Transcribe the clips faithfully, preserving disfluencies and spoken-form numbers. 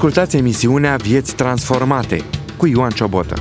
Ascultați emisiunea Vieți Transformate cu Ioan Ciobotă.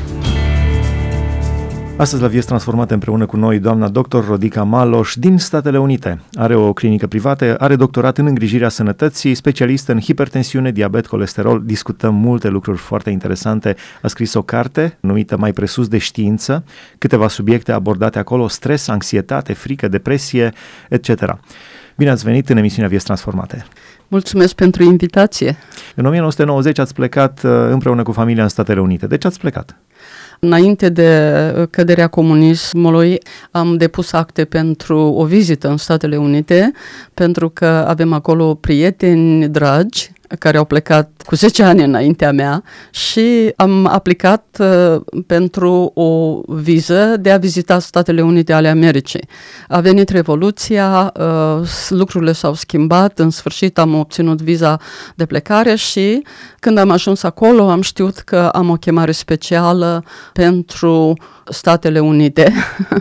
Astăzi la Vieți Transformate împreună cu noi doamna doctor Rodica Maloș din Statele Unite. Are o clinică privată, are doctorat în îngrijirea sănătății, specialistă în hipertensiune, diabet, colesterol. Discutăm multe lucruri foarte interesante. A scris o carte numită Mai presus de știință, câteva subiecte abordate acolo: stres, anxietate, frică, depresie, et cetera. Bine ați venit în emisiunea Vieți Transformate. Mulțumesc pentru invitație. În nouăsprezece nouăzeci ați plecat împreună cu familia în Statele Unite. De ce ați plecat? Înainte de căderea comunismului, am depus acte pentru o vizită în Statele Unite, pentru că avem acolo prieteni dragi care au plecat cu zece ani înaintea mea și am aplicat uh, pentru o viză de a vizita Statele Unite ale Americii. A venit Revoluția, uh, lucrurile s-au schimbat, în sfârșit am obținut viza de plecare și când am ajuns acolo am știut că am o chemare specială pentru Statele Unite.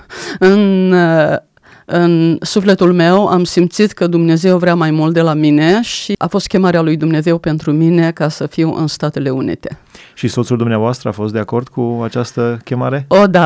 în uh, În sufletul meu am simțit că Dumnezeu vrea mai mult de la mine și a fost chemarea lui Dumnezeu pentru mine ca să fiu în Statele Unite. Și soțul dumneavoastră a fost de acord cu această chemare? O, da.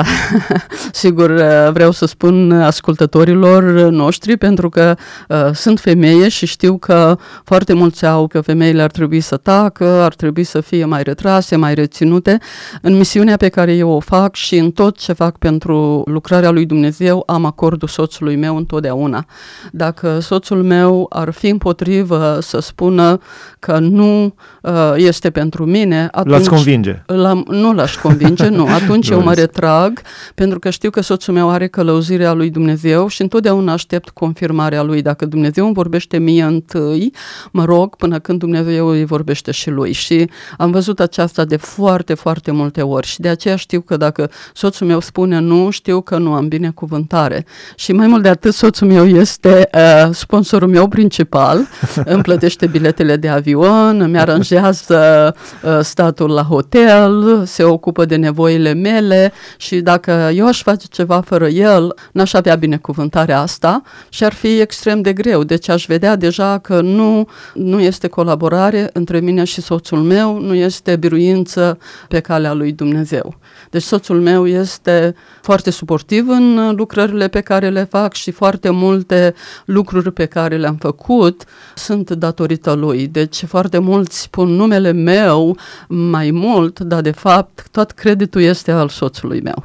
Sigur, vreau să spun ascultătorilor noștri, pentru că uh, sunt femeie și știu că foarte mulți au că femeile ar trebui să tacă, ar trebui să fie mai retrase, mai reținute. În misiunea pe care eu o fac și în tot ce fac pentru lucrarea lui Dumnezeu, am acordul soțului meu întotdeauna. Dacă soțul meu ar fi împotrivă să spună că nu uh, este pentru mine, atunci... L-ați convinge? L-am, nu l-aș convinge, nu. Atunci eu mă retrag, pentru că știu că soțul meu are călăuzirea lui Dumnezeu și întotdeauna aștept confirmarea lui. Dacă Dumnezeu îmi vorbește mie întâi, mă rog până când Dumnezeu îi vorbește și lui. Și am văzut aceasta de foarte, foarte multe ori și de aceea știu că dacă soțul meu spune nu, știu că nu am binecuvântare. Și mai mult de atât, soțul meu este uh, sponsorul meu principal, îmi plătește biletele de avion, îmi aranjează uh, statul la hotel, se ocupă de nevoile mele și dacă eu aș face ceva fără el, n-aș avea binecuvântarea asta și ar fi extrem de greu. Deci aș vedea deja că nu, nu este colaborare între mine și soțul meu, nu este biruință pe calea lui Dumnezeu. Deci soțul meu este foarte suportiv în lucrările pe care le fac și foarte multe lucruri pe care le-am făcut sunt datorită lui. Deci foarte mulți spun numele meu mai mult, dar de fapt tot creditul este al soțului meu.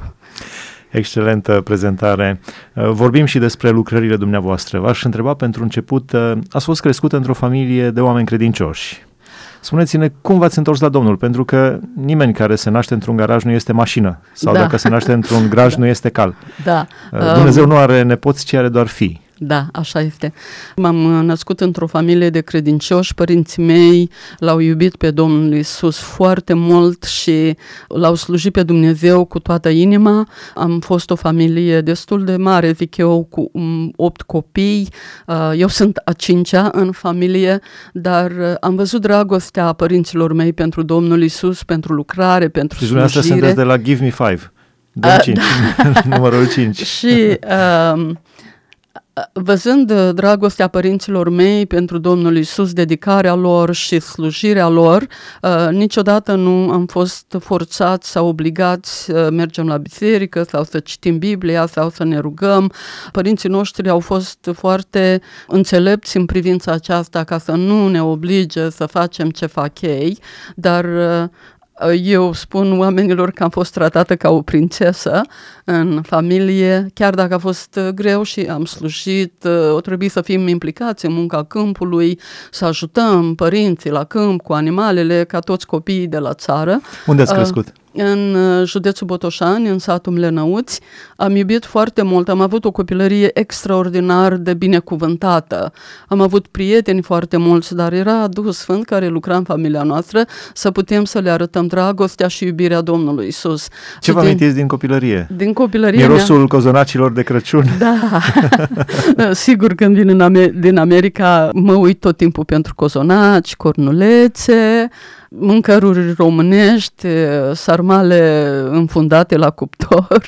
Excelentă prezentare. Vorbim și despre lucrările dumneavoastră. V-aș întreba pentru început, ați fost crescută într-o familie de oameni credincioși. Spuneți-ne cum v-ați întors la Domnul, pentru că nimeni care se naște într-un garaj nu este mașină sau da. Dacă se naște într-un graj nu este cal. Da. Dumnezeu nu are nepoți, ci are doar fii. Da, așa este. M-am născut într-o familie de credincioși, părinții mei l-au iubit pe Domnul Iisus foarte mult și l-au slujit pe Dumnezeu cu toată inima. Am fost o familie destul de mare, zic eu, cu opt copii. Eu sunt a cincea în familie, dar am văzut dragostea părinților mei pentru Domnul Iisus, pentru lucrare, pentru deci slujire. Dumneavoastră sunteți de la Give Me Five, dăm cinci, da. Numărul cinci. Și... Uh, Văzând dragostea părinților mei pentru Domnul Iisus, dedicarea lor și slujirea lor, uh, niciodată nu am fost forțați sau obligați să mergem la biserică sau să citim Biblia sau să ne rugăm. Părinții noștri au fost foarte înțelepți în privința aceasta ca să nu ne oblige să facem ce fac ei, dar... Uh, Eu spun oamenilor că am fost tratată ca o prințesă în familie, chiar dacă a fost greu și am slujit, o trebuie să fim implicați în munca câmpului, să ajutăm părinții la câmp cu animalele, ca toți copiii de la țară. Unde ați crescut? În județul Botoșani, în satul Mlănăuți. Am iubit foarte mult, am avut o copilărie extraordinar de binecuvântată. Am avut prieteni foarte mulți, dar era Duhul Sfânt care lucra în familia noastră să putem să le arătăm dragostea și iubirea Domnului Iisus. Ce vă amintiți din copilărie? Din copilărie Mirosul mea... cozonacilor de Crăciun? Da, sigur când vin în Amer- din America mă uit tot timpul pentru cozonaci, cornulețe, mâncăruri românești, sar sarmale înfundate la cuptor.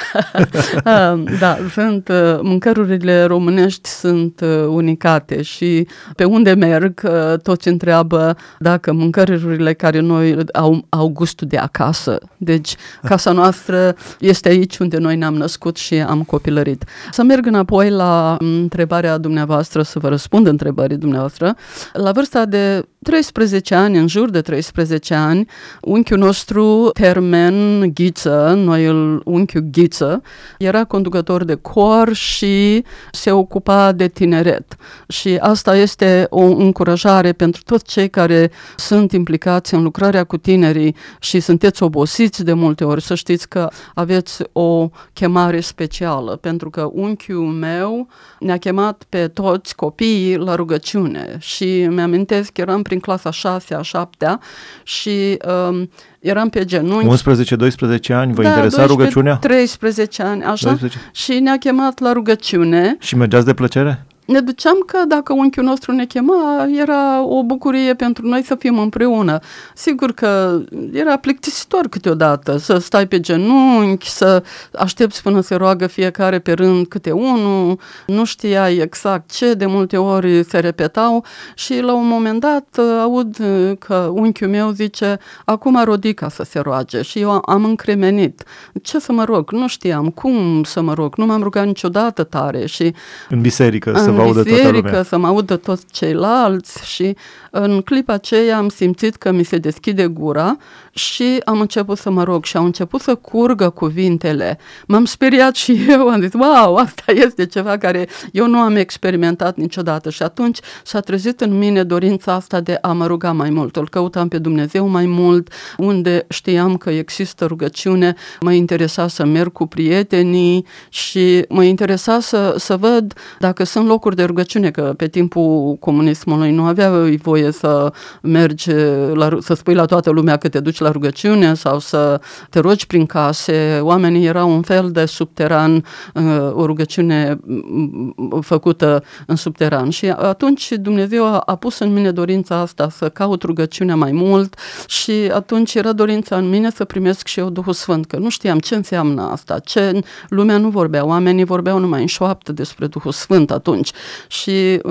Da, sunt, mâncărurile românești sunt unicate și pe unde merg toți întreabă dacă mâncărurile care noi au, au gustul de acasă. Deci casa noastră este aici unde noi ne-am născut și am copilărit. Să merg înapoi la întrebarea dumneavoastră, să vă răspund întrebării dumneavoastră. La vârsta de treisprezece ani, în jur de treisprezece ani, unchiul nostru, Termen Ghiță, noi îl unchiul Ghiță, era conducător de cor și se ocupa de tineret. Și asta este o încurajare pentru toți cei care sunt implicați în lucrarea cu tinerii și sunteți obosiți de multe ori, să știți că aveți o chemare specială, pentru că unchiul meu ne-a chemat pe toți copiii la rugăciune și mi-amintesc că eram prin clasa șasea, a șaptea și um, eram pe genunchi. unsprezece doisprezece ani, vă da, interesa rugăciunea? treisprezece ani, așa, doisprezece Și ne-a chemat la rugăciune. Și mergeați de plăcere? Ne duceam că dacă unchiul nostru ne chema, era o bucurie pentru noi să fim împreună. Sigur că era plictisitor câteodată să stai pe genunchi, să aștepți până se roagă fiecare pe rând câte unul, nu știai exact ce, de multe ori se repetau și la un moment dat aud că unchiul meu zice, acum Rodica să se roage și eu am încremenit. Ce să mă rog? Nu știam cum să mă rog, nu m-am rugat niciodată tare și în biserică să în vă audă toată lumea. Să mă audă toți ceilalți și în clipa aceea am simțit că mi se deschide gura și am început să mă rog și au început să curgă cuvintele. M-am speriat și eu, am zis, wow, asta este ceva care eu nu am experimentat niciodată și atunci s-a trezit în mine dorința asta de a mă ruga mai mult. Îl căutam pe Dumnezeu mai mult, unde știam că există rugăciune, mă interesa să merg cu prietenii și mă interesa să, să văd dacă sunt locuri de rugăciune, că pe timpul comunismului nu aveai voie să mergi, la, să spui la toată lumea că te duci la rugăciune sau să te rogi prin case. Oamenii erau un fel de subteran, o rugăciune făcută în subteran. Și atunci Dumnezeu a, a pus în mine dorința asta să caut rugăciunea mai mult și atunci era dorința în mine să primesc și eu Duhul Sfânt, că nu știam ce înseamnă asta, ce lumea nu vorbea, oamenii vorbeau numai în șoaptă despre Duhul Sfânt atunci și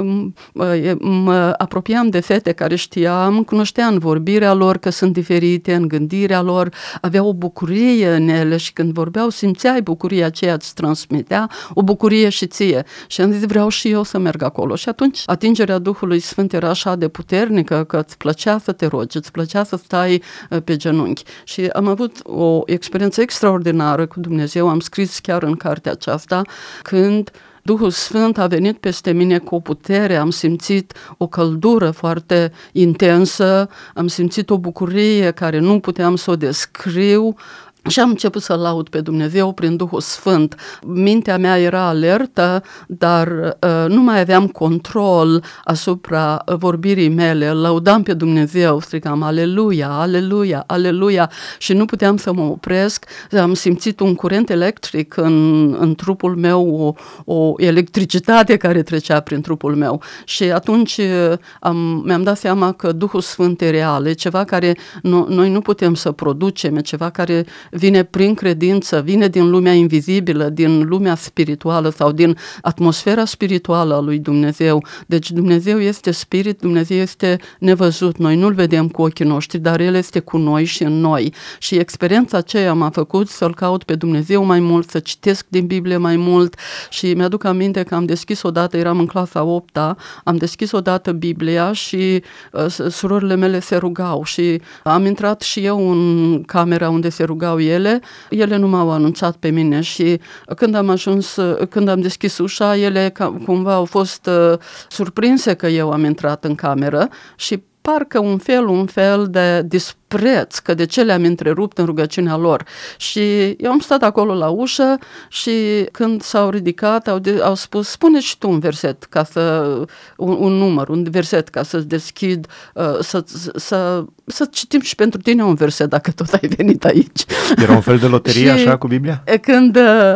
mă apropiam de fete care știam, cunoșteam vorbirea lor, că sunt diferite în gândirea lor, aveau o bucurie în ele și când vorbeau simțeai bucuria aceea, îți transmitea o bucurie și ție. Și am zis, vreau și eu să merg acolo. Și atunci atingerea Duhului Sfânt era așa de puternică că îți plăcea să te rogi, îți plăcea să stai pe genunchi. Și am avut o experiență extraordinară cu Dumnezeu, am scris chiar în cartea aceasta, când Duhul Sfânt a venit peste mine cu o putere, am simțit o căldură foarte intensă, am simțit o bucurie care nu puteam să o descriu. Și am început să laud pe Dumnezeu prin Duhul Sfânt. Mintea mea era alertă, dar uh, nu mai aveam control asupra vorbirii mele. Îl laudam pe Dumnezeu, strigam aleluia, aleluia, aleluia și nu puteam să mă opresc. Am simțit un curent electric în, în trupul meu, o, o electricitate care trecea prin trupul meu. Și atunci am, mi-am dat seama că Duhul Sfânt e real, e ceva care nu, noi nu putem să producem, e ceva care vine prin credință, vine din lumea invizibilă, din lumea spirituală sau din atmosfera spirituală a lui Dumnezeu. Deci Dumnezeu este spirit, Dumnezeu este nevăzut, noi nu-L vedem cu ochii noștri, dar El este cu noi și în noi. Și experiența aceea m-a făcut să-L caut pe Dumnezeu mai mult, să citesc din Biblie mai mult și mi-aduc aminte că am deschis odată, eram în clasa a opta, am deschis odată Biblia și uh, surorile mele se rugau și am intrat și eu în camera unde se rugau ele, ele nu m-au anunțat pe mine și când am ajuns, când am deschis ușa, ele cumva au fost uh, surprinse că eu am intrat în cameră și parcă un fel, un fel de dispreț, că de ce le-am întrerupt în rugăciunea lor. Și eu am stat acolo la ușă și când s-au ridicat, au, de, au spus, spune și tu un verset, ca să, un, un număr, un verset, ca să-ți deschid, uh, să, să, să citim și pentru tine un verset, dacă tot ai venit aici. Era un fel de loterie așa cu Biblia? Când... Uh,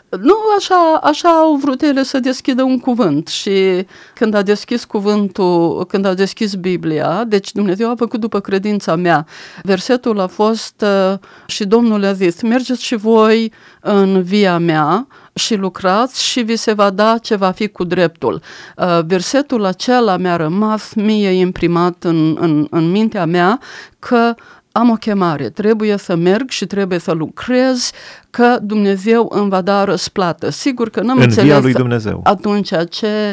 Nu, așa, așa au vrut ele să deschidă un cuvânt și când a deschis cuvântul, când a deschis Biblia, deci Dumnezeu a făcut după credința mea. Versetul a fost și Domnul a zis, mergeți și voi în via mea și lucrați și vi se va da ce va fi cu dreptul. Versetul acela mi-a rămas mie imprimat în, în, în mintea mea că am o chemare, trebuie să merg și trebuie să lucrez, că Dumnezeu îmi va da răsplată. Sigur că n-am înțeles lui Dumnezeu. Atunci ce,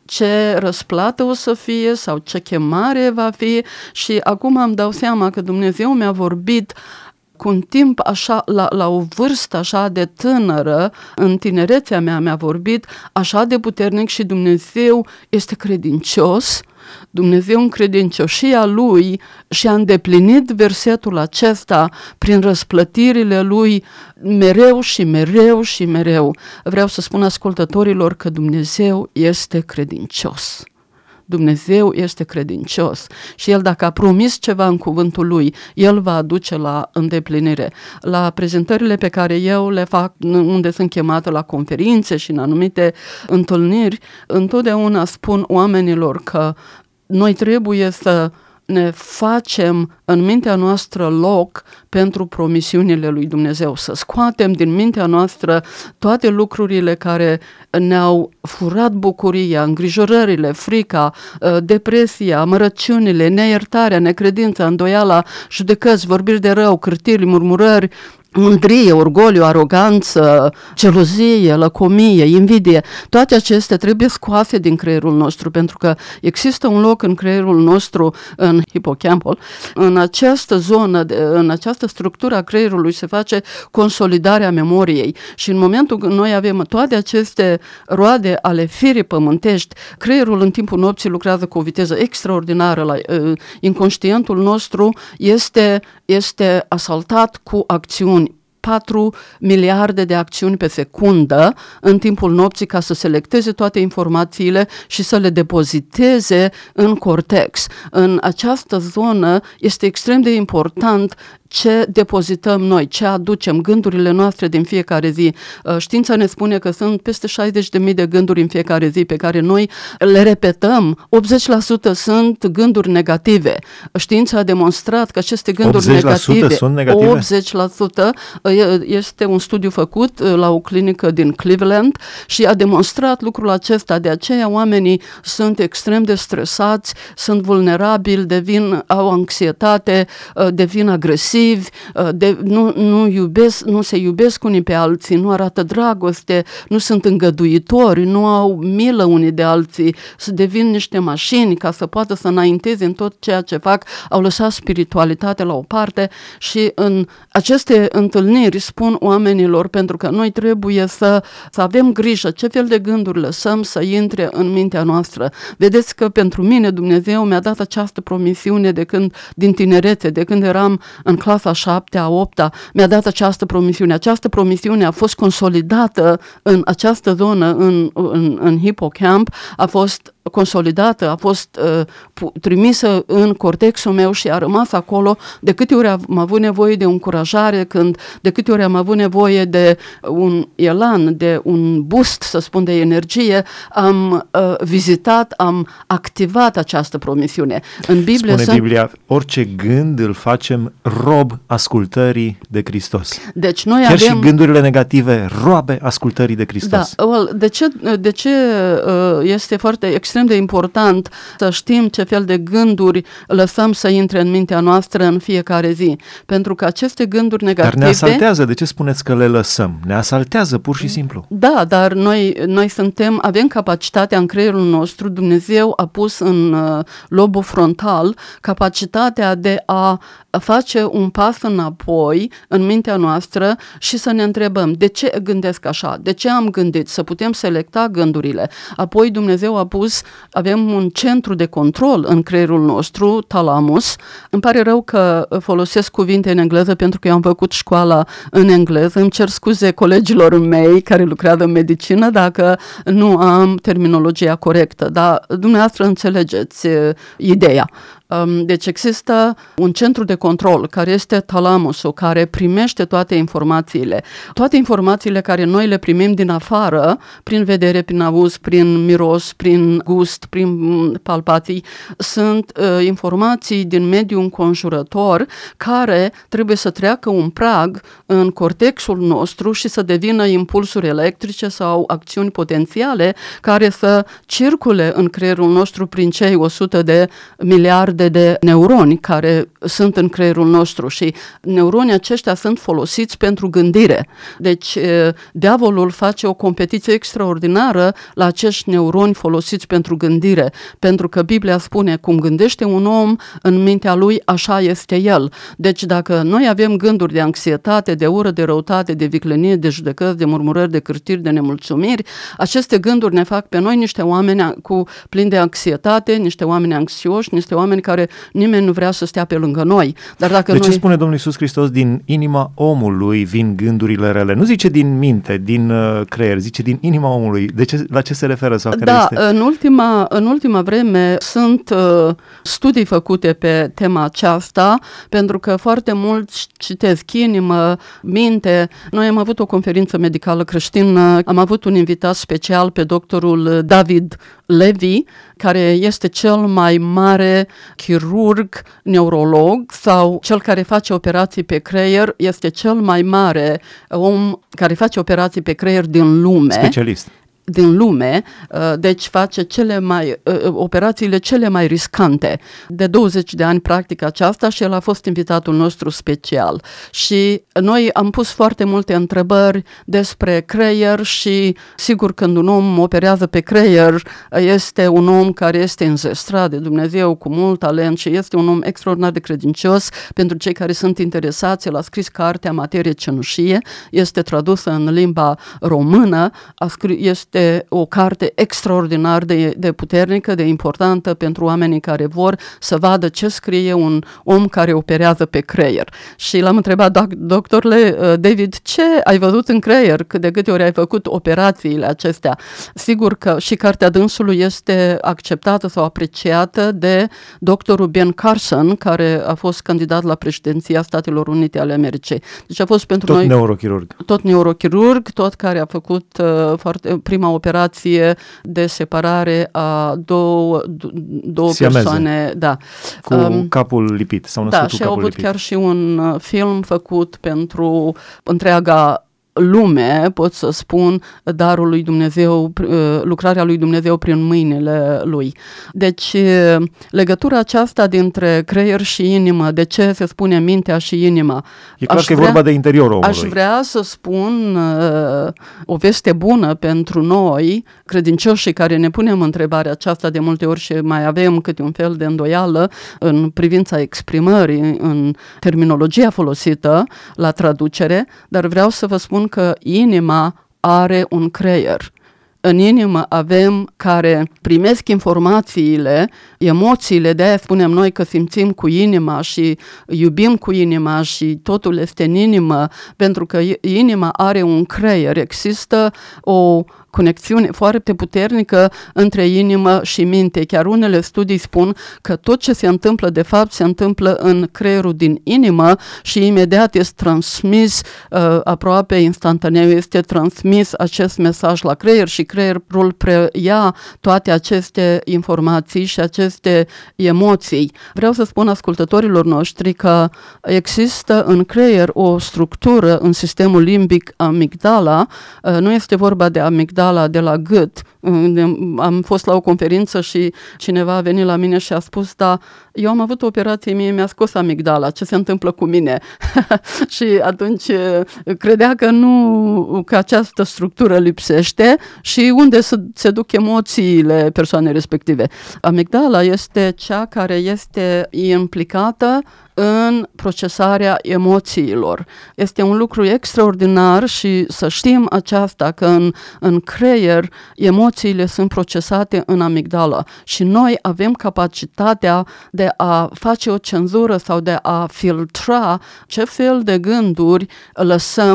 ce răsplată o să fie sau ce chemare va fi și acum îmi dau seama că Dumnezeu mi-a vorbit cu un timp așa, la, la o vârstă așa de tânără, în tinerețea mea mi-a vorbit așa de puternic și Dumnezeu este credincios. Dumnezeu în credincioșia Lui și-a îndeplinit versetul acesta prin răsplătirile Lui mereu și mereu și mereu. Vreau să spun ascultătorilor că Dumnezeu este credincios. Dumnezeu este credincios și El dacă a promis ceva în cuvântul Lui, El va aduce la îndeplinire. La prezentările pe care eu le fac, unde sunt chemată la conferințe și în anumite întâlniri, întotdeauna spun oamenilor că noi trebuie să ne facem în mintea noastră loc pentru promisiunile lui Dumnezeu, să scoatem din mintea noastră toate lucrurile care ne-au furat bucuria, îngrijorările, frica, depresia, amărăciunile, neiertarea, necredința, îndoiala, judecăți, vorbiri de rău, cârtiri, murmurări, mândrie, orgoliu, aroganță, gelozie, lăcomie, invidie, toate acestea trebuie scoase din creierul nostru, pentru că există un loc în creierul nostru, în hipocampul, în această zonă, în această structură a creierului se face consolidarea memoriei și în momentul când noi avem toate aceste roade ale firii pământești, creierul în timpul nopții lucrează cu o viteză extraordinară, la, uh, inconștientul nostru este, este asaltat cu acțiuni, patru miliarde de acțiuni pe secundă în timpul nopții ca să selecteze toate informațiile și să le depoziteze în cortex. În această zonă este extrem de important ce depozităm noi, ce aducem, gândurile noastre din fiecare zi. Știința ne spune că sunt peste șaizeci de mii de gânduri în fiecare zi pe care noi le repetăm. optzeci la sută sunt gânduri negative. Știința a demonstrat că aceste gânduri negative, sunt negative, optzeci la sută este un studiu făcut la o clinică din Cleveland și a demonstrat lucrul acesta. De aceea oamenii sunt extrem de stresați, sunt vulnerabili, devin, au anxietate, devin agresivi, De, nu, nu, iubesc, nu se iubesc unii pe alții, nu arată dragoste, nu sunt îngăduitori, nu au milă unii de alții, să devin niște mașini ca să poată să înainteze în tot ceea ce fac, au lăsat spiritualitatea la o parte și în aceste întâlniri spun oamenilor, pentru că noi trebuie să, să avem grijă ce fel de gânduri lăsăm să intre în mintea noastră. Vedeți că pentru mine Dumnezeu mi-a dat această promisiune de când, din tinerețe, de când eram în clasa a șaptea, a opta, mi-a dat această promisiune. Această promisiune a fost consolidată în această zonă, în, în, în hipocamp, a fost consolidată, a fost uh, trimisă în cortexul meu și a rămas acolo. De câte ori am avut nevoie de încurajare, când, de câte ori am avut nevoie de un elan, de un boost, să spun, de energie, am uh, vizitat, am activat această promisiune. În Biblie Spune sunt... Biblia, orice gând îl facem rob ascultării de Hristos. Deci noi Chiar avem... și gândurile negative, roabe ascultării de Hristos. Da, well, de ce, de ce uh, este foarte extrem de important să știm ce fel de gânduri lăsăm să intre în mintea noastră în fiecare zi? Pentru că aceste gânduri negative... Dar ne asaltează. De ce spuneți că le lăsăm? Ne asaltează pur și simplu. Da, dar noi, noi suntem, avem capacitatea în creierul nostru, Dumnezeu a pus în uh, lobul frontal capacitatea de a face un pas înapoi în mintea noastră și să ne întrebăm de ce gândesc așa, de ce am gândit, să putem selecta gândurile. Apoi Dumnezeu a pus, avem un centru de control în creierul nostru, talamus. Îmi pare rău că folosesc cuvinte în engleză pentru că eu am făcut școala în engleză. Îmi cer scuze colegilor mei care lucrează în medicină dacă nu am terminologia corectă, dar dumneavoastră înțelegeți uh, ideea. Deci există un centru de control care este talamusul, care primește toate informațiile. Toate informațiile care noi le primim din afară, prin vedere, prin auz, prin miros, prin gust, prin palpații, sunt uh, informații din mediul înconjurător care trebuie să treacă un prag în cortexul nostru și să devină impulsuri electrice sau acțiuni potențiale care să circule în creierul nostru prin cei o sută de miliarde de neuroni care sunt în creierul nostru și neuronii aceștia sunt folosiți pentru gândire. Deci diavolul face o competiție extraordinară la acești neuroni folosiți pentru gândire, pentru că Biblia spune cum gândește un om în mintea lui, așa este el. Deci dacă noi avem gânduri de anxietate, de ură, de răutate, de viclenie, de judecăți, de murmurări, de cârtiri, de nemulțumiri, aceste gânduri ne fac pe noi niște oameni cu plini de anxietate, niște oameni anxioși, niște oameni care nimeni nu vrea să stea pe lângă noi. Dar dacă de noi... ce spune Domnul Iisus Hristos, din inima omului vin gândurile rele? Nu zice din minte, din uh, creier, zice din inima omului. De ce, la ce se referă? Sau care da, este? în ultima, în ultima vreme sunt uh, studii făcute pe tema aceasta, pentru că foarte mulți citesc inimă, minte. Noi am avut o conferință medicală creștină, am avut un invitat special pe doctorul David Levy, care este cel mai mare chirurg, neurolog sau cel care face operații pe creier, este cel mai mare om care face operații pe creier din lume. Specialist. Din lume, deci face cele mai, operațiile cele mai riscante. De douăzeci de ani practică aceasta și el a fost invitatul nostru special. Și noi am pus foarte multe întrebări despre creier și sigur când un om operează pe creier este un om care este înzestrat de Dumnezeu cu mult talent și este un om extraordinar de credincios. Pentru cei care sunt interesați, el a scris cartea Materie cenușie, este tradusă în limba română, a scris, este o carte extraordinar de, de puternică, de importantă pentru oamenii care vor să vadă ce scrie un om care operează pe creier. Și l-am întrebat, doctorule David, ce ai văzut în creier? Cât de câte ori ai făcut operațiile acestea? Sigur că și cartea dânsului este acceptată sau apreciată de doctorul Ben Carson, care a fost candidat la președinția Statelor Unite ale Americii. Deci a fost pentru tot noi... neurochirurg. Tot neurochirurg, tot care a făcut uh, foarte, prima operație de separare a două, două persoane. Da. Cu um, capul lipit. Sau da, și au avut chiar și un film făcut pentru întreaga lume, pot să spun, darul lui Dumnezeu, lucrarea lui Dumnezeu prin mâinile lui. Deci, legătura aceasta dintre creier și inimă, de ce se spune mintea și inima? E clar că e vorba de interiorul omului. Aș vrea să spun uh, o veste bună pentru noi, credincioșii care ne punem întrebarea aceasta de multe ori și mai avem câte un fel de îndoială în privința exprimării, în terminologia folosită la traducere, dar vreau să vă spun că inima are un creier. În inimă avem care primesc informațiile, emoțiile, de-aia spunem noi că simțim cu inima și iubim cu inima și totul este în inimă, pentru că inima are un creier, există o conexiune foarte puternică între inimă și minte. Chiar unele studii spun că tot ce se întâmplă de fapt se întâmplă în creierul din inimă și imediat este transmis, uh, aproape instantaneu, este transmis acest mesaj la creier și creierul preia toate aceste informații și aceste emoții. Vreau să spun ascultătorilor noștri că există în creier o structură în sistemul limbic amigdala, uh, nu este vorba de amigdala de la gât. Am fost la o conferință și cineva a venit la mine și a spus, da, eu am avut o operație, mie mi-a scos amigdala, ce se întâmplă cu mine? Și atunci credea că nu, că această structură lipsește și unde se, se duc emoțiile persoanei respective. Amigdala este cea care este implicată în procesarea emoțiilor. Este un lucru extraordinar și să știm aceasta, că în, în creier emoțiile sunt procesate în amigdala și noi avem capacitatea de a face o cenzură sau de a filtra ce fel de gânduri lăsăm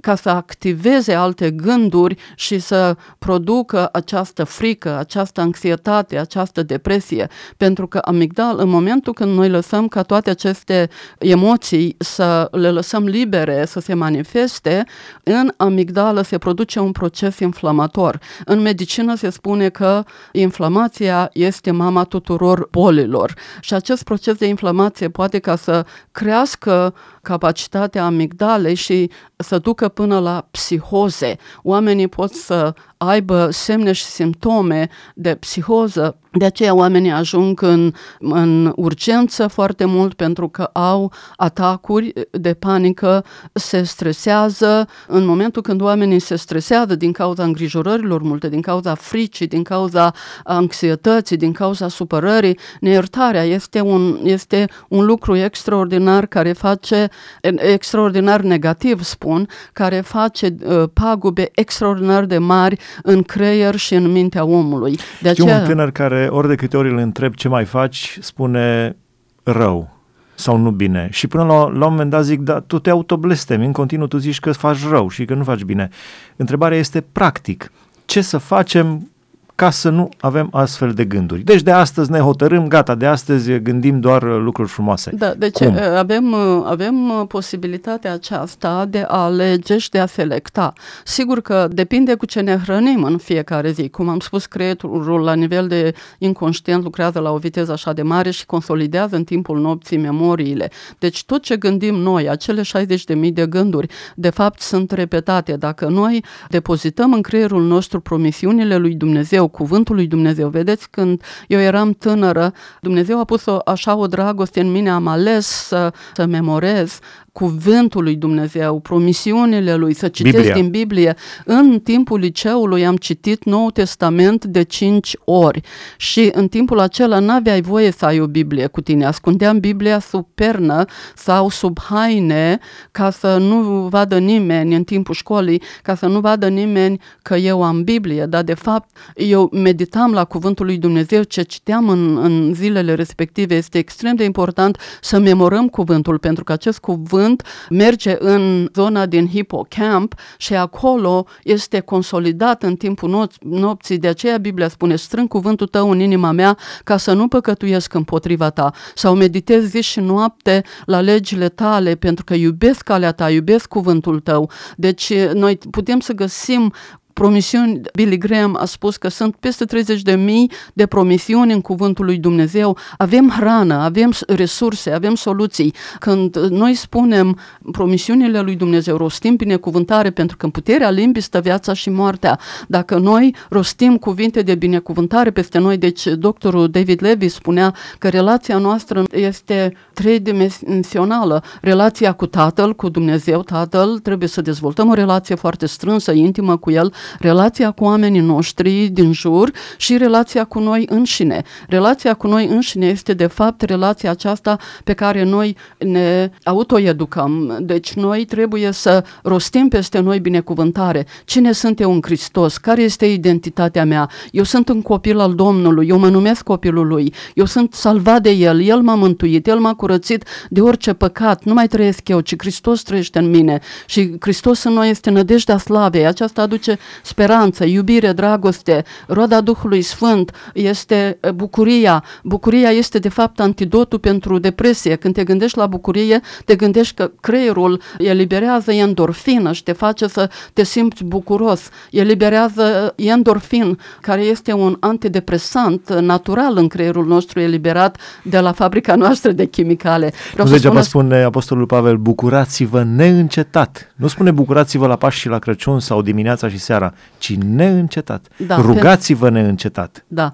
ca să activeze alte gânduri și să producă această frică, această anxietate, această depresie. Pentru că amigdala, în momentul când noi lăsăm ca toate aceste emoții să le lăsăm libere, să se manifeste, în amigdală se produce un proces inflamator. În medicină se spune că inflamația este mama tuturor bolilor și acest proces de inflamație poate ca să crească capacitatea amigdalei și să ducă până la psihoze. Oamenii pot să aibă semne și simptome de psihoză. De aceea oamenii ajung în, în urgență foarte mult pentru că au atacuri de panică, se stresează. În momentul când oamenii se stresează din cauza îngrijorărilor multe, din cauza fricii, din cauza anxietății, din cauza supărării, neiertarea este un, este un lucru extraordinar care face, extraordinar negativ spun, care face uh, pagube extraordinar de mari în creier și în mintea omului. De Știu aceea... un tânăr care ori de câte ori îl întreb ce mai faci, spune rău sau nu bine. Și până la, la un moment dat zic, da, tu te autoblestemi, în continuu tu zici că faci rău și că nu faci bine. Întrebarea este practic, ce să facem ca să nu avem astfel de gânduri. Deci de astăzi ne hotărâm, gata, de astăzi gândim doar lucruri frumoase. Da, deci Cum? avem, avem posibilitatea aceasta de a alege și de a selecta. Sigur că depinde cu ce ne hrănim în fiecare zi. Cum am spus, creierul la nivel de inconștient lucrează la o viteză așa de mare și consolidează în timpul nopții memoriile. Deci tot ce gândim noi, acele șaizeci de mii de gânduri, de fapt sunt repetate. Dacă noi depozităm în creierul nostru promisiunile lui Dumnezeu, cuvântul lui Dumnezeu. Vedeți, când eu eram tânără, Dumnezeu a pus o, așa o dragoste în mine, am ales să, să memorez cuvântul lui Dumnezeu, promisiunile lui, să citesc Biblia. Din Biblie. În timpul liceului am citit Noul Testament de cinci ori și în timpul acela n-aveai voie să ai o Biblie cu tine. Ascundeam Biblia sub pernă sau sub haine ca să nu vadă nimeni în timpul școlii, ca să nu vadă nimeni că eu am Biblie, dar de fapt eu meditam la cuvântul lui Dumnezeu, ce citeam în, în zilele respective. Este extrem de important să memorăm cuvântul, pentru că acest cuvânt merge în zona din hipocamp și acolo este consolidat în timpul nopții. De aceea Biblia spune, strâng cuvântul tău în inima mea ca să nu păcătuiesc împotriva ta. Sau meditez zi și noapte la legile tale, pentru că iubesc calea ta, iubesc cuvântul tău. Deci noi putem să găsim promisiuni. Billy Graham a spus că sunt peste treizeci de mii de promisiuni în cuvântul lui Dumnezeu. Avem hrană, avem resurse, avem soluții. Când noi spunem promisiunile lui Dumnezeu, rostim binecuvântare, pentru că în puterea limbii stă viața și moartea. Dacă noi rostim cuvinte de binecuvântare peste noi, deci doctorul David Levy spunea că relația noastră este tridimensională. Relația cu Tatăl, cu Dumnezeu, Tatăl, trebuie să dezvoltăm o relație foarte strânsă, intimă cu El, relația cu oamenii noștri din jur și relația cu noi înșine. Relația cu noi înșine este de fapt relația aceasta pe care noi ne autoeducăm. Deci noi trebuie să rostim peste noi binecuvântare. Cine sunt eu în Hristos? Care este identitatea mea? Eu sunt un copil al Domnului, eu mă numesc copilul Lui, eu sunt salvat de El, El m-a mântuit, El m-a curățit de orice păcat, nu mai trăiesc eu, ci Hristos trăiește în mine și Hristos în noi este nădejdea slavei. Aceasta aduce speranță, iubire, dragoste, roada Duhului Sfânt, este bucuria. Bucuria este de fapt antidotul pentru depresie. Când te gândești la bucurie, te gândești că creierul eliberează endorfină și te face să te simți bucuros. Eliberează endorfin, care este un antidepresant natural în creierul nostru, eliberat de la fabrica noastră de chimicale. Nu degeaba spune Apostolul Pavel, bucurați-vă neîncetat. Nu spune bucurați-vă la Paști și la Crăciun sau dimineața și seara, ci neîncetat. Da, rugați-vă neîncetat. Da.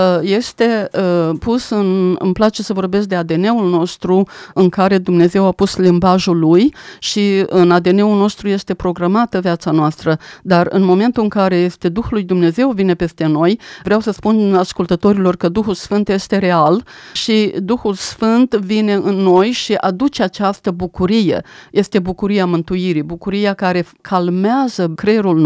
Este pus în, îmi place să vorbesc de A D N-ul nostru în care Dumnezeu a pus limbajul Lui și în A D N-ul nostru este programată viața noastră, dar în momentul în care este Duhul lui Dumnezeu vine peste noi, vreau să spun ascultătorilor că Duhul Sfânt este real și Duhul Sfânt vine în noi și aduce această bucurie. Este bucuria mântuirii, bucuria care calmează creierul nostru,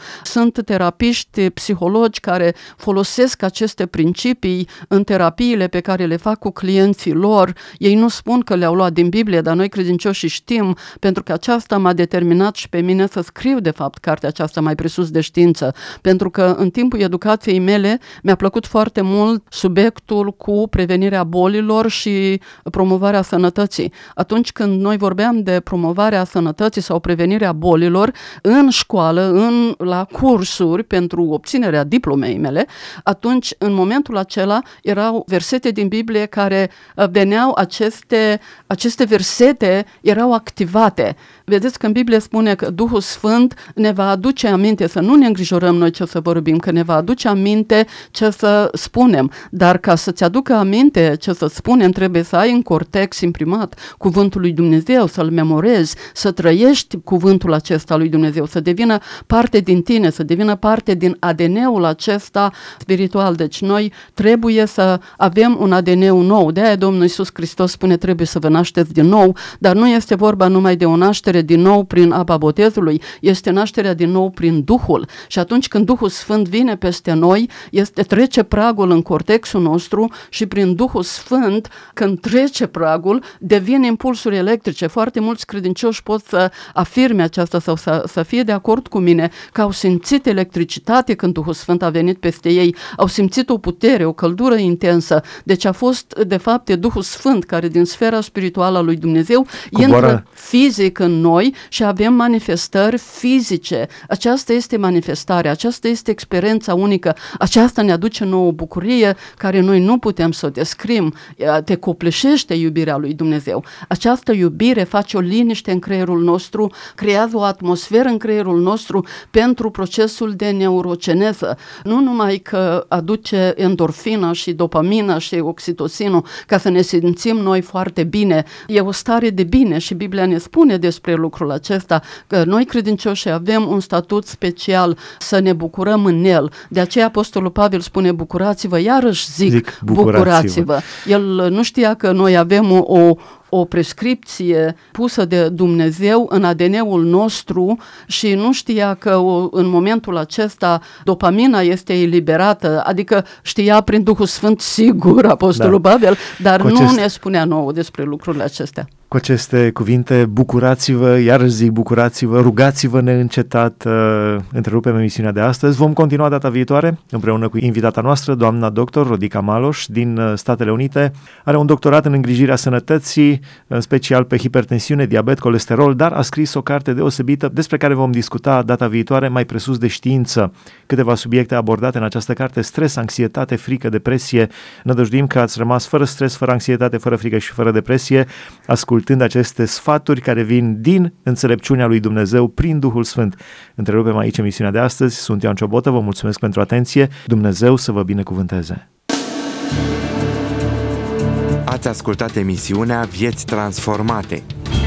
Sunt terapiști, psihologi care folosesc aceste principii în terapiile pe care le fac cu clienții lor. Ei nu spun că le-au luat din Biblie, dar noi credincioși știm, pentru că aceasta m-a determinat și pe mine să scriu de fapt cartea aceasta Mai presus de știință, pentru că în timpul educației mele mi-a plăcut foarte mult subiectul cu prevenirea bolilor și promovarea sănătății. Atunci când noi vorbeam de promovarea sănătății sau prevenirea bolilor în școală, în, la cursuri pentru obținerea diplomei mele, atunci în momentul acela erau versete din Biblie care veneau, aceste, aceste versete erau activate. Vedeți că în Biblie spune că Duhul Sfânt ne va aduce aminte, să nu ne îngrijorăm noi ce să vorbim, că ne va aduce aminte ce să spunem, dar ca să-ți aducă aminte ce să spunem, trebuie să ai în cortex imprimat cuvântul lui Dumnezeu, să-l memorezi, să trăiești cuvântul acesta lui Dumnezeu, să devină parte din tine, să devină parte din A D N-ul acesta spiritual. Deci noi trebuie să avem un A D N nou. De aia Domnul Iisus Hristos spune trebuie să vă nașteți din nou, dar nu este vorba numai de o naștere din nou prin apa botezului, este nașterea din nou prin Duhul. Și atunci când Duhul Sfânt vine peste noi, este, trece pragul în cortexul nostru și prin Duhul Sfânt, când trece pragul, devin impulsuri electrice. Foarte mulți credincioși pot să afirme aceasta sau să, să fie de acord cu mine că au simțit electricitate când Duhul Sfânt a venit peste ei, au simțit o putere, o căldură intensă. Deci a fost, de fapt, e Duhul Sfânt care din sfera spirituală a lui Dumnezeu Coboară. intră fizic în noi și avem manifestări fizice. Aceasta este manifestarea, aceasta este experiența unică, aceasta ne aduce nouă bucurie care noi nu putem să o descrim. Te copleșește iubirea lui Dumnezeu. Această iubire face o liniște în creierul nostru, creează o atmosferă în creierul nostru pentru procesul de neurogeneză. Nu numai că aduce endorfina și dopamina și oxitocinul ca să ne simțim noi foarte bine, e o stare de bine și Biblia ne spune despre lucrul acesta, că noi credincioși avem un statut special să ne bucurăm în el. De aceea Apostolul Pavel spune bucurați-vă, iarăși zic, zic bucurați-vă. bucurați-vă. El nu știa că noi avem o, o o prescripție pusă de Dumnezeu în A D N-ul nostru și nu știa că o, în momentul acesta dopamina este eliberată, adică știa prin Duhul Sfânt sigur Apostolul da. Pavel, dar Cu nu acest... ne spunea nouă despre lucrurile acestea. Cu aceste cuvinte, bucurați-vă, iar zic bucurați-vă, rugați-vă neîncetat, uh, întrerupem emisiunea de astăzi. Vom continua data viitoare împreună cu invitata noastră, doamna doctor Rodica Maloș din uh, Statele Unite. Are un doctorat în îngrijirea sănătății, în special pe hipertensiune, diabet, colesterol, dar a scris o carte deosebită despre care vom discuta data viitoare, Mai presus de știință. Câteva subiecte abordate în această carte: stres, anxietate, frică, depresie. Nădăjduim că ați rămas fără stres, fără anxietate, fără frică și fără depresie, ascultând aceste sfaturi care vin din înțelepciunea lui Dumnezeu prin Duhul Sfânt. Întrerupem aici emisiunea de astăzi. Sunt Ioan Ciobotă, vă mulțumesc pentru atenție. Dumnezeu să vă binecuvânteze. Ați ascultat emisiunea Vieți Transformate.